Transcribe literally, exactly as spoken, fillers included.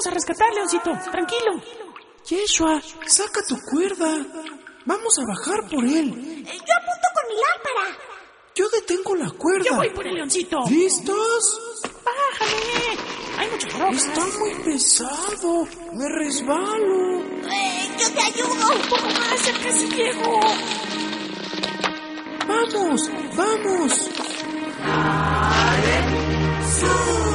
vamos a rescatar, Leoncito. Tranquilo. Yeshua, saca tu cuerda. Vamos a bajar por él. Yo apunto con mi lámpara. Yo detengo la cuerda. Yo voy por el Leoncito. ¿Listos? Bájame. Hay muchas rocas. Está muy pesado. Me resbalo. Eh, yo te ayudo. Un poco más, ya casi llego. Vamos, vamos. ¡Sube!